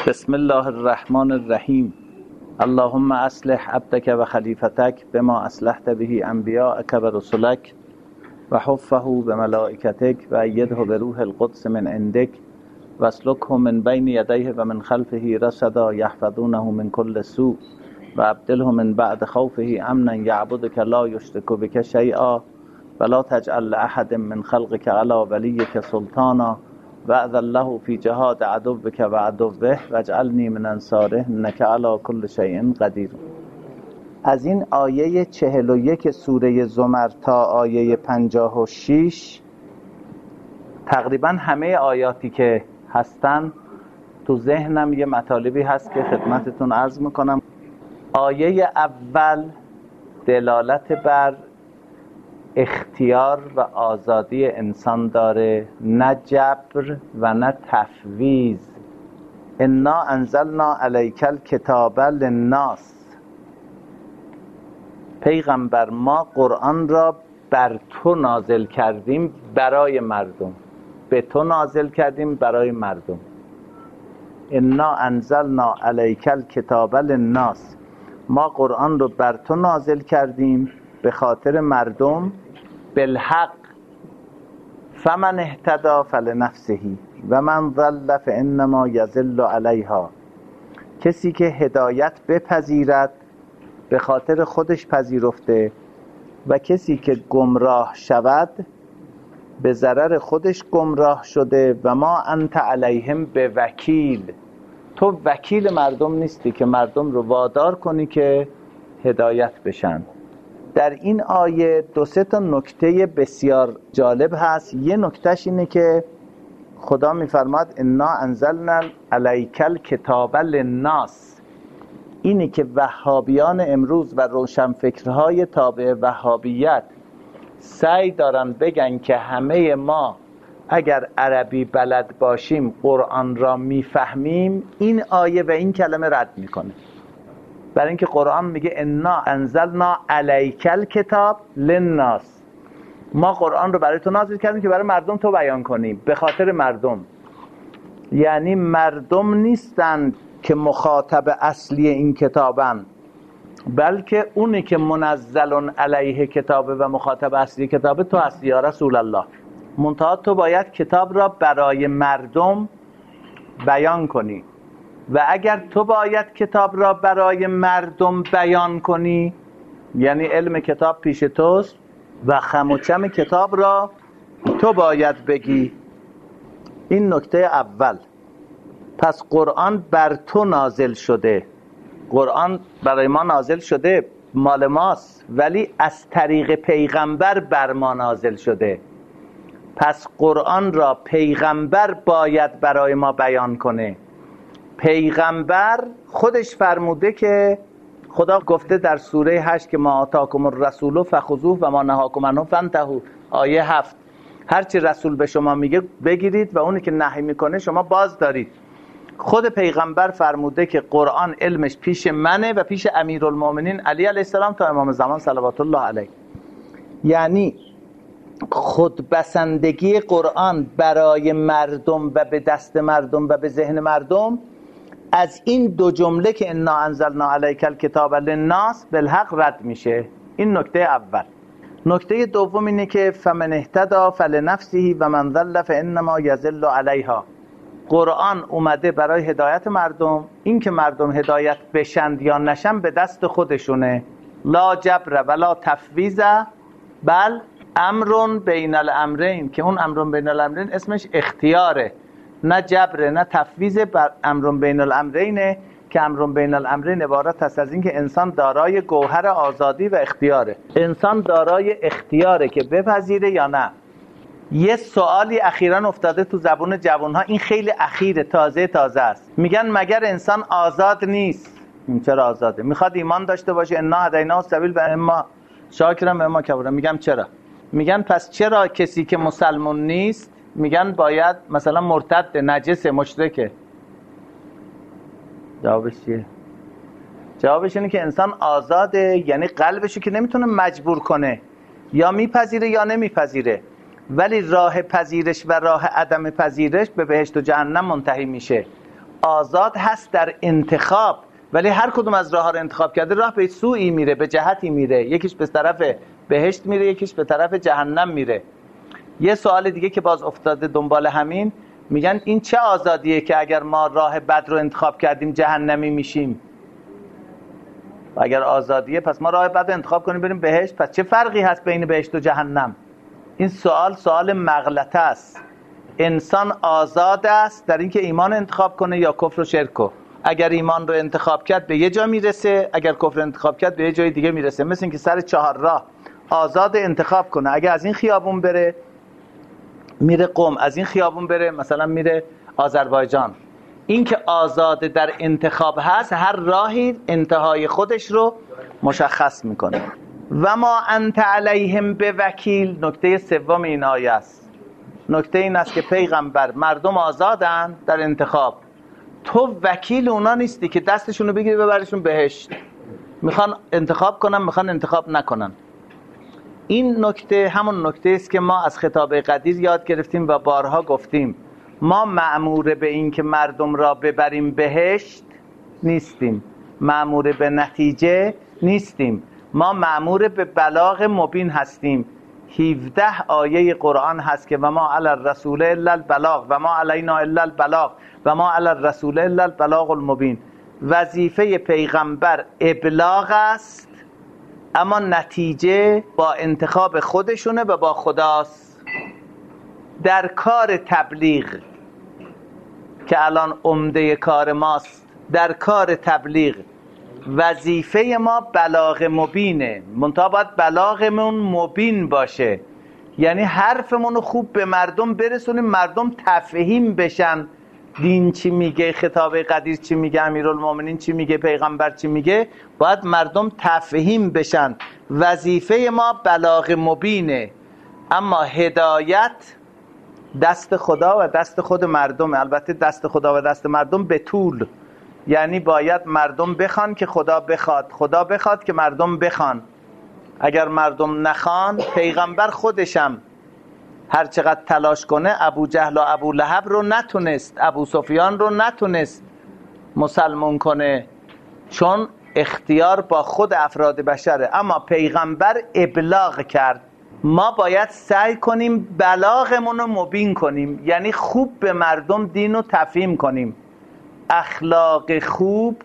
بسم الله الرحمن الرحیم. اللهم اصلح عبدك و خلیفتك بما اصلحت به انبیاءك و رسلك و حفه بملائکتك و ایده بروح القدس من عندك و اسلکه من بین یدیه و من خلفه رصدا یحفظونه من كل سوء و ابدله من بعد خوفه امنا یعبدك لا یشرک بك شیئا ولا تجعل لأحد من خلقك على وليك سلطانا وأذن له في جهاد عدوك وعدوه واجعلنی من انصاره انك على كل شيء قدیر. از این آیه 41 سوره زمر تا آیه 56 تقریبا همه آیاتی که هستن تو ذهنم یه مطالبی هست که خدمتتون عرض میکنم. آیه اول دلالت بر اختیار و آزادی انسان داره، نه جبر و نه تفویض. انا انزلنا علیک الکتاب للناس، پیغمبر ما قرآن را بر تو نازل کردیم برای مردم، به تو نازل کردیم برای مردم. انا انزلنا علیک الکتاب للناس، ما قرآن رو بر تو نازل کردیم به خاطر مردم. بالحق فمن اهتدی فلنفسه و من ضل فانما یضل علیها، کسی که هدایت بپذیرد به خاطر خودش پذیرفته و کسی که گمراه شود به ضرر خودش گمراه شده. و ما انت علیهم به وکیل، تو وکیل مردم نیستی که مردم رو وادار کنی که هدایت بشن. در این آیه دو سه تا نکته بسیار جالب هست. یه نکتهش اینه که خدا میفرماد انا انزلنا علیک الکتاب للناس. اینی که وهابیان امروز و روشنفکرهای تابع وهابیت سعی دارن بگن که همه ما اگر عربی بلد باشیم قرآن را میفهمیم، این آیه و این کلمه رد میکنه. برای اینکه قرآن میگه انا انزلنا علیک الکتاب للناس، ما قرآن رو برای تو نازل کردیم که برای مردم تو بیان کنیم، به خاطر مردم. یعنی مردم نیستند که مخاطب اصلی این کتابن، بلکه اونی که منزل علیه کتابه و مخاطب اصلی کتابه تو هستی یا رسول الله. منتها تو باید کتاب را برای مردم بیان کنی و اگر تو باید کتاب را برای مردم بیان کنی، یعنی علم کتاب پیش توست و خم و چم کتاب را تو باید بگی. این نکته اول. پس قرآن بر تو نازل شده، قرآن برای ما نازل شده، مال ماست، ولی از طریق پیغمبر بر ما نازل شده. پس قرآن را پیغمبر باید برای ما بیان کنه. پیغمبر خودش فرموده که خدا گفته در سوره 8 که ما آتاکم الرسول فخذوه و ما نهاکم عنه فانتهوا. آیه 7 هرچی رسول به شما میگه بگیرید و اونی که نهی میکنه شما باز دارید. خود پیغمبر فرموده که قرآن علمش پیش منه و پیش امیرالمومنین علی علیه السلام تا امام زمان صلوات الله علیه. یعنی خودبسندگی قرآن برای مردم و به دست مردم و به ذهن مردم از این دو جمله که انا انزلنا علیک الکتاب للناس بالحق رد میشه. این نکته اول. نکته دوم اینه که فمن اهتدی فلنفسه و من ضل فانما یضل علیها. قرآن اومده برای هدایت مردم، این که مردم هدایت بشند یا نشند به دست خودشونه. لا جبر ولا تفویض بل امر بین الامرین، که اون امر بین الامرین اسمش اختیاره، نه جبر نه تفویض. بر امر بین الامرینه که امر بین الامرین عبارت است از این که انسان دارای گوهر آزادی و اختیاره. انسان دارای اختیاره که بپذیره یا نه. یه سوالی اخیراً افتاده تو زبون جوانها، این خیلی اخیره، تازه است. میگن مگر انسان آزاد نیست؟ چرا آزاده؟ میخواد ایمان داشته باشه. انا هدیناه السبیل و اما شاکرا و اما کفورا. میگم چرا؟ میگن پس چرا کسی که مسلمان نیست میگن باید مثلا مرتد، نجس، مشرکه؟ جوابش چیه؟ جوابش اینه که انسان آزاده، یعنی قلبشو که نمیتونه مجبور کنه، یا میپذیره یا نمیپذیره، ولی راه پذیرش و راه عدم پذیرش به بهشت و جهنم منتهی میشه. آزاد هست در انتخاب، ولی هر کدوم از راه ها رو انتخاب کرده راه به سوی میره، به جهتی میره، یکیش به طرف بهشت میره، یکیش به طرف جهنم میره. یه سوال دیگه که باز افتاده دنبال همین، میگن این چه آزادیه که اگر ما راه بد رو انتخاب کردیم جهنمی میشیم؟ و اگر آزادیه پس ما راه بد رو انتخاب کنیم بریم بهشت، پس چه فرقی هست بین بهشت و جهنم؟ این سوال مغلطه است. انسان آزاد است در اینکه ایمان انتخاب کنه یا کفر و شرک. اگر ایمان رو انتخاب کرد به یه جا میرسه، اگر کفر انتخاب کرد به یه جای دیگه میرسه. مثل اینکه سر 4 راه آزاد انتخاب کنه، اگر از این خیابون بره میره قم، از این خیابون بره مثلا میره آذربایجان. این که آزاده در انتخاب هست، هر راهی انتهای خودش رو مشخص میکنه. و ما انت علیهم بوکیل، نکته سوم این آیه است. نکته این است که پیغمبر، مردم آزادن در انتخاب، تو وکیل اونا نیستی که دستشون رو بگیری ببرشون بهشت. میخوان انتخاب کنن، میخوان انتخاب نکنن. این نکته همون نکته است که ما از خطاب قدیر یاد گرفتیم و بارها گفتیم. ما مأمور به این که مردم را ببریم بهشت نیستیم، مأمور به نتیجه نیستیم، ما مأمور به بلاغ مبین هستیم. 17 آیه قرآن هست که و ما علی الرسول الا البلاغ و ما علینا الا البلاغ و ما علی الرسول الا البلاغ المبین. وظیفه پیغمبر ابلاغ است، اما نتیجه با انتخاب خودشونه و با خداست. در کار تبلیغ که الان عمده کار ماست، در کار تبلیغ وظیفه ما بلاغ مبینه، منتها باید بلاغمون مبین باشه، یعنی حرفمون رو خوب به مردم برسونیم، مردم تفهیم بشن دین چی میگه، خطاب قدیر چی میگه، امیرالمومنین چی میگه، پیغمبر چی میگه، باید مردم تفهیم بشن. وظیفه ما بلاغ مبینه، اما هدایت دست خدا و دست خود مردمه. البته دست خدا و دست مردم به طول، یعنی باید مردم بخوان که خدا بخواد، خدا بخواد که مردم بخوان. اگر مردم نخوان، پیغمبر خودشم هر چقدر تلاش کنه ابو جهل و ابو لهب رو نتونست، ابو سفیان رو نتونست مسلمون کنه، چون اختیار با خود افراد بشره. اما پیغمبر ابلاغ کرد. ما باید سعی کنیم بلاغمون رو مبین کنیم، یعنی خوب به مردم دین رو تفهیم کنیم. اخلاق خوب،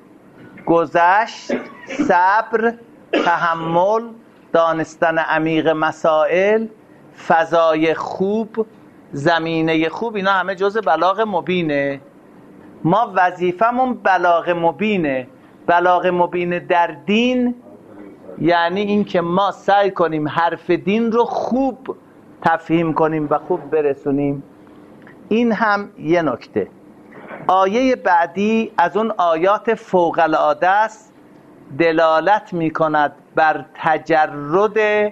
گذشت، صبر، تحمل، دانستن عمیق مسائل، فضای خوب، زمینه خوب، اینا همه جزء بلاغ مبینه. ما وظیفمون بلاغ مبینه. بلاغ مبینه در دین یعنی این که ما سعی کنیم حرف دین رو خوب تفهیم کنیم و خوب برسونیم. این هم یه نکته. آیه بعدی از اون آیات فوق العاده است، دلالت می کند بر تجرد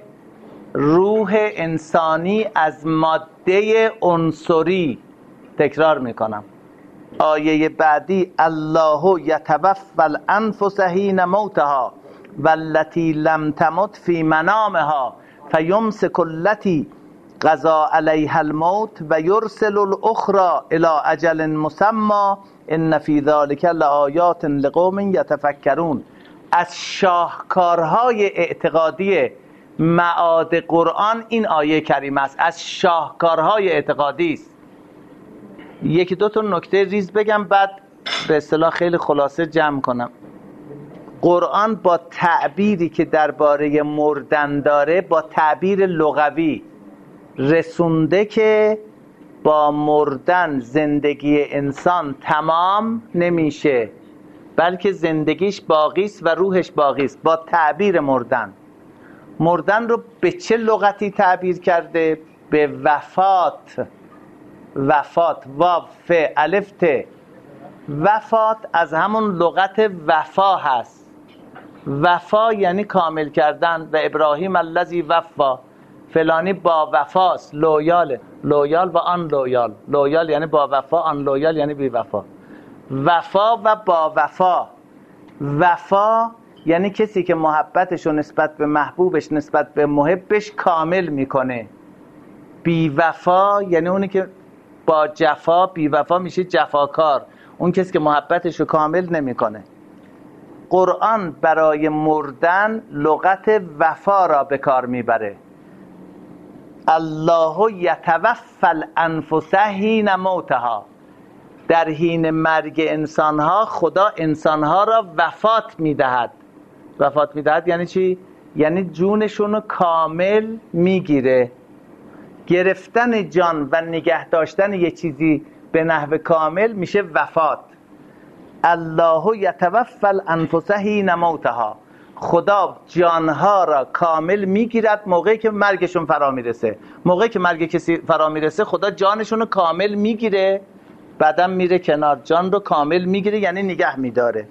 روح انسانی از ماده عنصری. تکرار می کنم، آیه بعدی الله یتوفی الانفس حین موتها والتی لم تمت فی منامها فیمسک التی قضا علیها الموت و یرسل الاخرى الی اجل مسمى ان فی ذلک لآیات لقوم یتفکرون. از شاهکارهای اعتقادی معاد قرآن این آیه کریمه است، از شاهکارهای اعتقادی است. یکی دو تا نکته ریز بگم بعد به اصطلاح خیلی خلاصه جمع کنم. قرآن با تعبیری که درباره مردن داره، با تعبیر لغوی رسونده که با مردن زندگی انسان تمام نمیشه، بلکه زندگیش باقی است و روحش باقی است. با تعبیر مردن رو به چه لغتی تعبیر کرده؟ به وفات. وفات، واو ف الف ت. وفات از همون لغت وفا هست. وفا یعنی کامل کردن. و ابراهیم الذی وفا، فلانی با وفاست، لویاله. لویال و آن لویال. لویال یعنی با وفا، آن لویال یعنی بی وفا. وفا و با وفا. وفا یعنی کسی که محبتشو نسبت به محبوبش، نسبت به محبش کامل میکنه. بی وفا یعنی اونی که با جفا، بی وفا میشه جفاکار، اون کسی که محبتش رو کامل نمیکنه. قرآن برای مردن لغت وفا را به کار میبره. الله یتوفی الانفس حین موتها، در حین مرگ انسانها خدا انسانها را وفات میدهد. وفات میدهد یعنی چی؟ یعنی جونشون رو کامل میگیره. گرفتن جان و نگه داشتن یه چیزی به نحو کامل میشه وفات. الله یتوفی الانفس حین موتها، خدا جانها را کامل میگیرد موقعی که مرگشون فرا میرسه. موقعی که مرگ کسی فرا میرسه خدا جانشون رو کامل میگیره، بعدم میره کنار، جان رو کامل میگیره یعنی نگه میداره.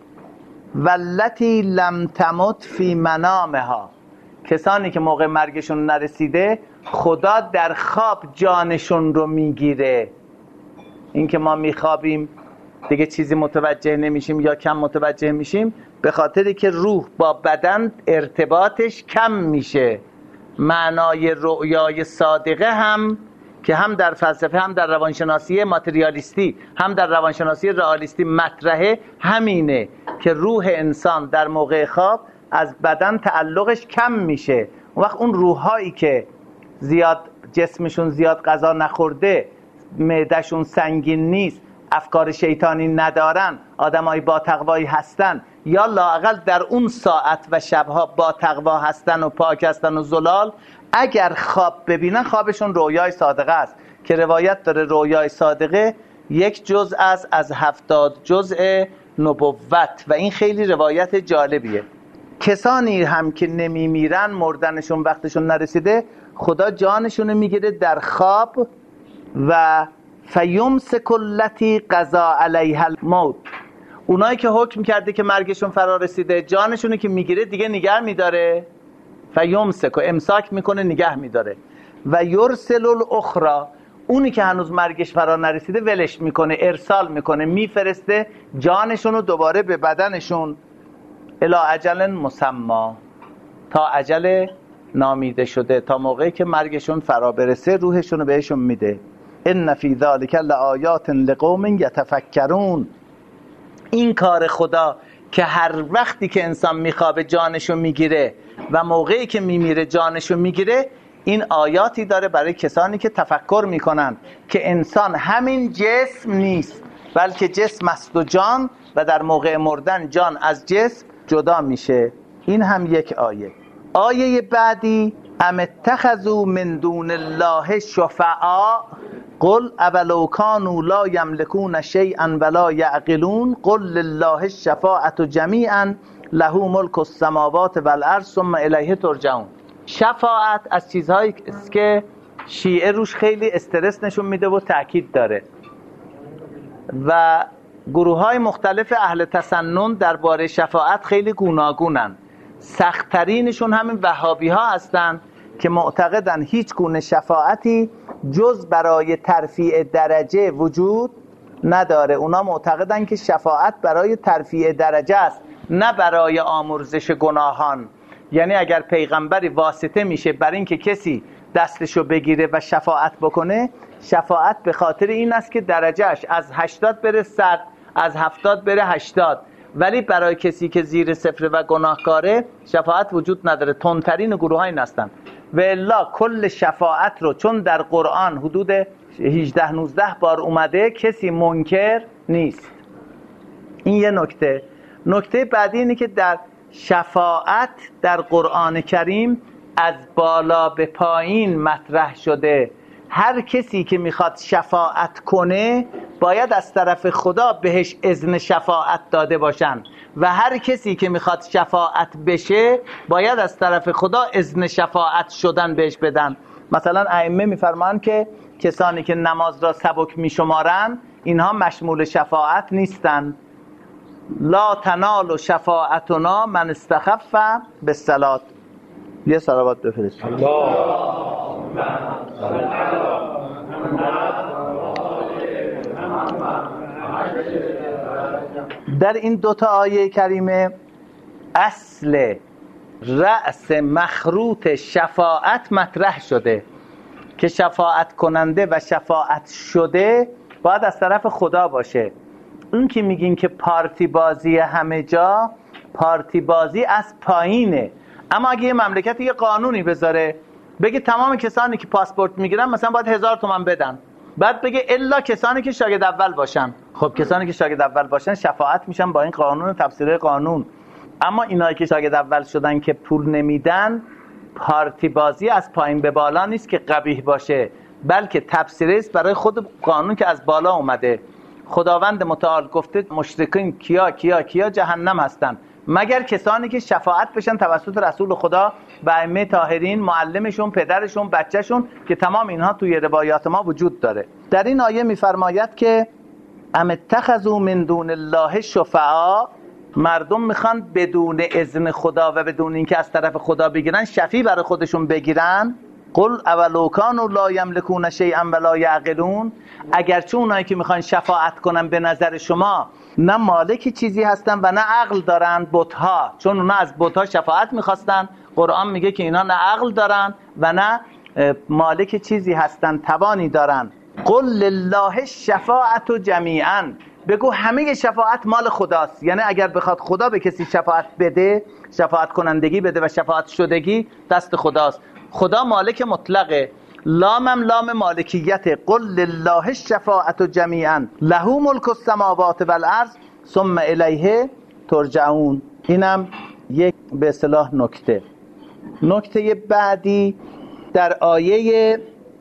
والتی لم تمت فی منامها، کسانی که موقع مرگشون نرسیده خدا در خواب جانشون رو میگیره. این که ما میخوابیم دیگه چیزی متوجه نمیشیم یا کم متوجه میشیم به خاطری که روح با بدن ارتباطش کم میشه. معنای رؤیای صادقه هم که هم در فلسفه هم در روانشناسی ماتریالیستی هم در روانشناسی رئالیستی مطرحه همینه که روح انسان در موقع خواب از بدن تعلقش کم میشه. اون وقت اون روحایی که زیاد جسمشون زیاد غذا نخورده، معدهشون سنگین نیست، افکار شیطانی ندارن، آدمای با تقوایی هستن یا لااقل در اون ساعت و شبها با تقوا هستن و پاک هستن و زلال، اگر خواب ببینن خوابشون رویای صادقه است که روایت داره رویای صادقه یک جزء از 70 جزء نبوت و این خیلی روایت جالبیه. کسانی هم که نمیمیرن، مردنشون وقتشون نرسیده، خدا جانشون میگیره در خواب و فیمسک التی قضا علیها الموت، اونایی که حکم کرده که مرگشون فرا رسیده جانشون که میگیره دیگه نگه میداره. فیمسک، امساک میکنه نگه میداره. و یرسل الاخرى، اونی که هنوز مرگش فرا نرسیده ولش میکنه، ارسال میکنه، میفرسته جانشون رو دوباره به بدنشون. الی اجل مسمی، تا اجل نامیده شده، تا موقعی که مرگشون فرا برسه روحشون رو بهشون میده. ان فی ذلک لآیات لقوم یتفکرون، این کار خدا که هر وقتی که انسان میخوابه جانشو میگیره و موقعی که میمیره جانشو میگیره، این آیاتی داره برای کسانی که تفکر میکنن که انسان همین جسم نیست بلکه جسم است و جان، و در موقع مردن جان از جسم جدا میشه. این هم یک آیه. آیه بعدی ام اتخذوا من دون الله شفعاء قل اولو کانوا لا یملکون شیئا ولا یعقلون قل لله الشفاعة جمیعا له ملک السماوات والارض ثم الیه ترجعون. شفاعت از چیزهایی است که شیعه روش خیلی استرس نشون میده و تأکید داره و گروه های مختلف اهل تسنن درباره شفاعت خیلی گوناگونن. سخت‌ترینشون همین وهابی ها هستن که معتقدن هیچ گونه شفاعتی جز برای ترفیع درجه وجود نداره. اونا معتقدن که شفاعت برای ترفیع درجه است، نه برای آمرزش گناهان. یعنی اگر پیغمبری واسطه میشه برای اینکه کسی دستشو بگیره و شفاعت بکنه، شفاعت به خاطر این است که درجهش از 80 بره 100، از 70 بره 80. ولی برای کسی که زیر صفر و گناهکاره شفاعت وجود نداره. تندترین گروه ها این هستن. و الا کل شفاعت رو چون در قرآن حدود 18-19 بار اومده کسی منکر نیست. این یه نکته. نکته بعدی اینه که در شفاعت در قرآن کریم از بالا به پایین مطرح شده. هر کسی که میخواد شفاعت کنه باید از طرف خدا بهش اذن شفاعت داده باشن و هر کسی که میخواد شفاعت بشه باید از طرف خدا اذن شفاعت شدن بهش بدن. مثلا ائمه میفرمان که کسانی که نماز را سبک میشمارن اینها مشمول شفاعت نیستن. لا تنال شفاعتنا من استخف بالصلاة. یه صلوات بفرست. در این دوتا آیه کریمه اصل رأس مخروط شفاعت مطرح شده که شفاعت کننده و شفاعت شده باید از طرف خدا باشه. اون که میگین که پارتی بازی همه جا، پارتی بازی از پایینه. اما اگه یه مملکت یه قانونی بذاره بگه تمام کسانی که پاسپورت میگیرن مثلا باید 1000 تومان بدن، بعد بگه الا کسانی که شاگرد اول باشن، خب کسانی که شاگرد اول باشن شفاعت میشن با این قانون و تفسیر قانون. اما اینایی که شاگرد اول شدن که پول نمیدن، پارتی بازی از پایین به بالا نیست که قبیح باشه، بلکه تفسیری است برای خود قانون که از بالا اومده. خداوند متعال گفته مشرکین کیا کیا کیا جهنم هستن مگر کسانی که شفاعت بشن توسط رسول خدا و ائمه طاهرین، معلمشون، پدرشون، بچهشون، که تمام اینها توی روایات ما وجود داره. در این آیه میفرماید که ام اتخذوا من دون الله شفعاء، مردم میخوان بدون اذن خدا و بدون اینکه از طرف خدا بگیرن شفیع برای خودشون بگیرن. قل اولو کانوا لا یملکون شیئا ولا یعقلون، اگرچه اونایی که میخوان شفاعت کنن به نظر شما نه مالک چیزی هستن و نه عقل دارن، بت‌ها، چون اونا از بت‌ها شفاعت میخواستن، قرآن میگه که اینا نه عقل دارن و نه مالک چیزی هستن، توانی دارن. قل لله الشفاعة جمیعا، بگو همه شفاعت مال خداست. یعنی اگر بخواد خدا به کسی شفاعت بده، شفاعت کنندگی بده و شفاعت شدگی دست خداست. خدا مالک مطلقه، لامم لام مالکیت. قل لله الشفاعة جمیعا له ملک السماوات والارض ثم الیه ترجعون. اینم یک به اصطلاح نکته بعدی در آیه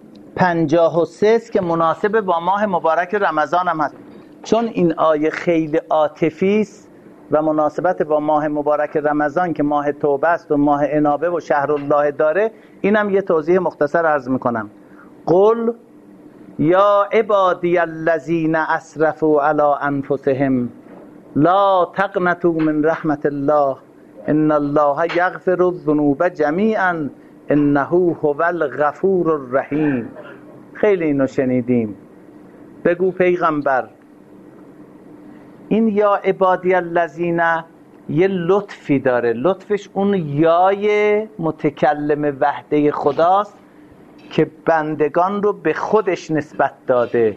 53 است که مناسب با ماه مبارک رمضان هم هست، چون این آیه خیلی عاطفی است و مناسبت با ماه مبارک رمضان که ماه توبه است و ماه انابه و شهر الله داره. اینم یه توضیح مختصر عرض میکنم. قل یا عبادی الذین اسرفوا علی انفسهم لا تقنطوا من رحمت الله ان الله یغفر الذنوب جمیعا انه هو الغفور الرحیم. خیلی اینو شنیدیم. بگو پیغمبر این یا عبادی الذین یه لطفی داره، لطفش اون یای متکلم وحده خداست که بندگان رو به خودش نسبت داده.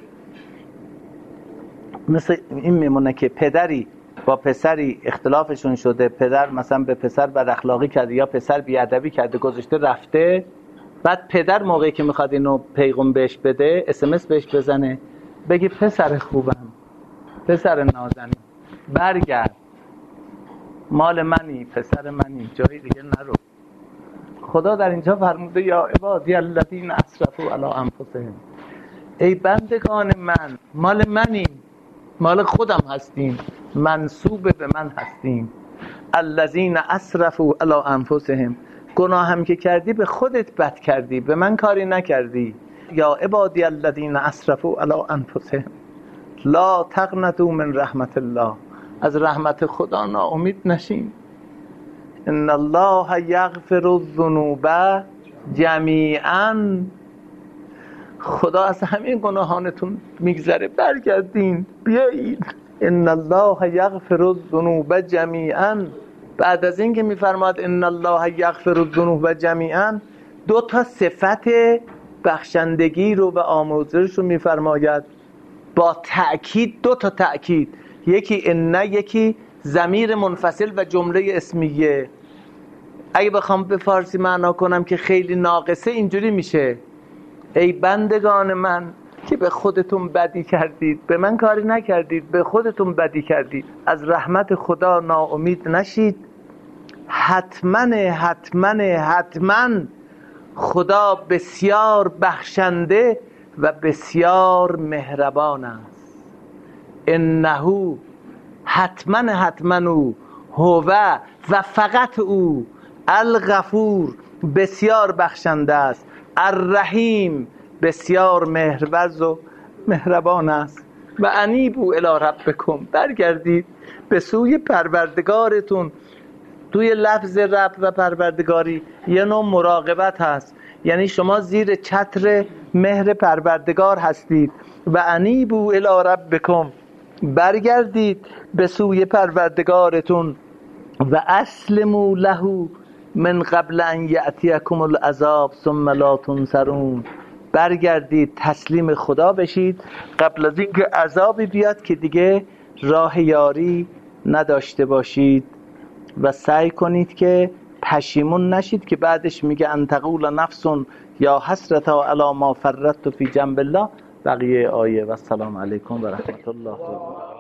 مثل این میمونه که پدری با پسری اختلافشون شده، پدر مثلا به پسر بد اخلاقی کرده یا پسر بیادبی کرده گذاشته رفته، بعد پدر موقعی که میخواد اینو پیغام بهش بده SMS بهش بزنه بگی پسر خوبم، پسر نازنین، برگرد، مال منی، پسر منی، جایی دیگه نرو. خدا در اینجا فرموده یا عبادی الذین اسرفوا علی انفسهم، ای بندگان من، مال منیم، مال خودم هستیم، منسوب به من هستیم. الذین اسرفوا علی انفسهم، گناه هم که کردی به خودت بد کردی، به من کاری نکردی. یا عبادی الذین اسرفوا علی انفسهم لا تقنطوا من رحمت الله، از رحمت خدا ناامید نشین. ان الله یغفر الذنوب جمیعا، خدا از همین گناهانتون میگذره، برگردین بیایید. ان الله یغفر الذنوب جمیعا. بعد از این که میفرماد ان الله یغفر الذنوب جمیعا، دو تا صفت بخشندگی رو و آمرزش رو میفرماید با تأکید، دو تا تأکید، یکی ان، یکی ضمیر منفصل و جمله اسمیه. اگه بخوام به فارسی معنا کنم که خیلی ناقصه اینجوری میشه ای بندگان من که به خودتون بدی کردید، به من کاری نکردید، به خودتون بدی کردید، از رحمت خدا ناامید نشید. حتما خدا بسیار بخشنده و بسیار مهربان است. انه حتما او هو و فقط او الغفور بسیار بخشنده است، الرحیم بسیار مهرورز و مهربان است. و انیبوا الی ربکم، برگردید به سوی پروردگارتون. توی لفظ رب و پروردگاری یه نوع مراقبت هست، یعنی شما زیر چتر مهر پروردگار هستید. و انیبوا الی ربکم، برگردید به سوی پروردگارتون. و اسلموا له من قبل ان یأتیکم العذاب ثم لا تنصرون، برگردید تسلیم خدا بشید قبل از اینکه عذابی بیاد که دیگه راه یاری نداشته باشید و سعی کنید که پشیمون نشید که بعدش میگه ان تقول نفس یا حسرتا علی ما فرطت فی جنب الله. بقیه آیه. و السلام علیکم و رحمت الله و برکاته.